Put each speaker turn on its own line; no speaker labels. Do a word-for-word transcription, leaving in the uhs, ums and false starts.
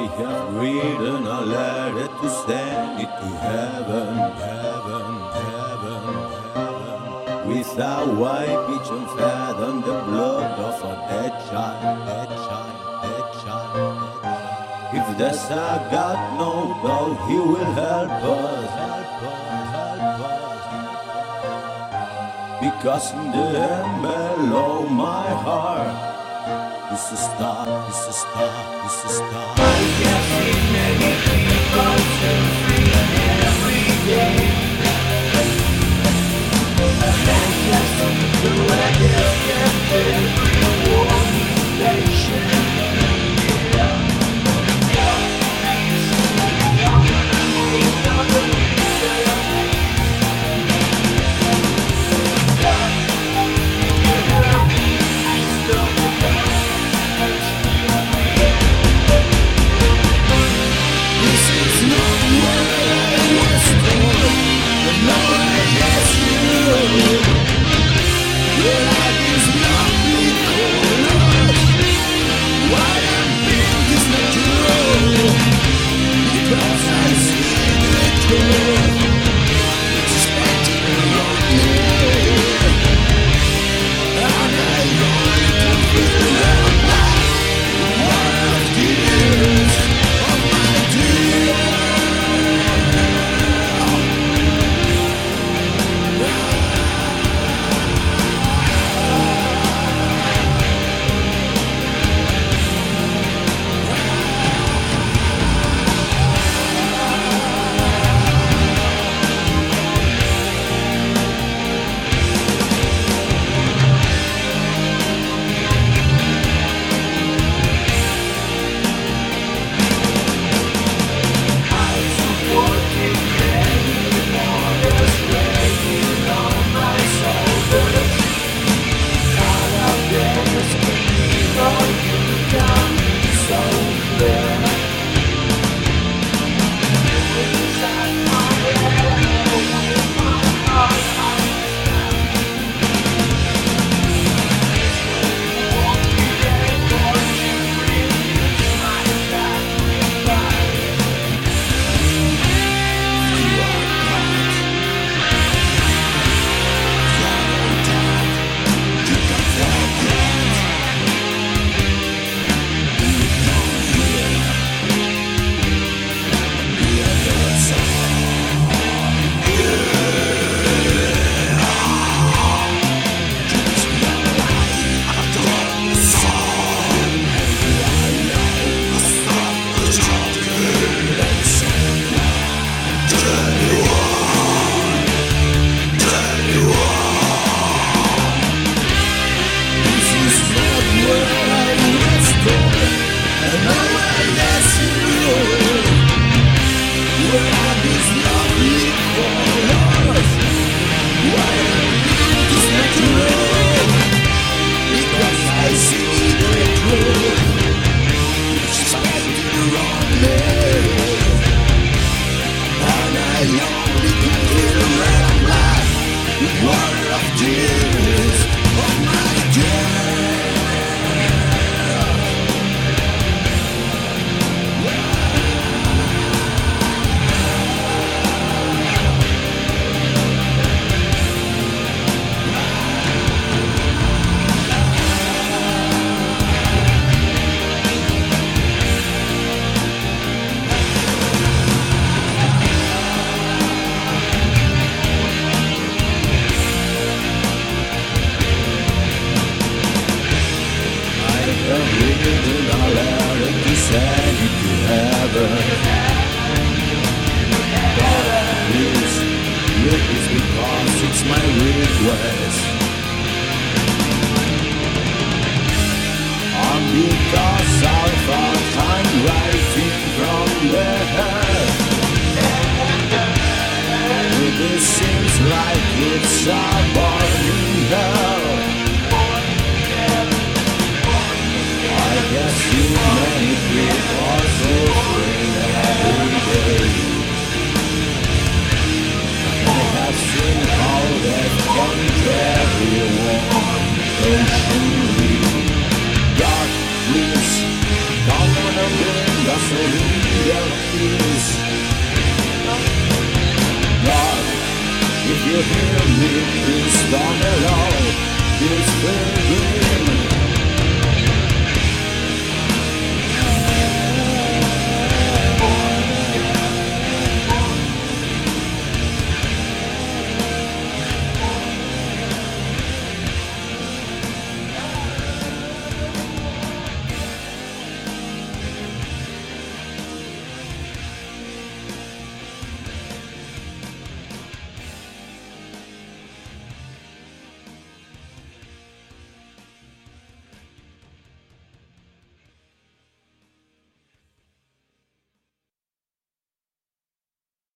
have written a letter to send it to heaven, heaven, heaven, heaven. With a white pigeon fed on the blood of a dead child, dead child, dead child, dead child. If there's a God, no doubt He will help us, help us, help us. Because in the end below my heart is a star, is a star, is a star. I can see many people to free every day. And just to let us get every warning nation. gasoline is. God, if you hear me, please don't allow this feeling.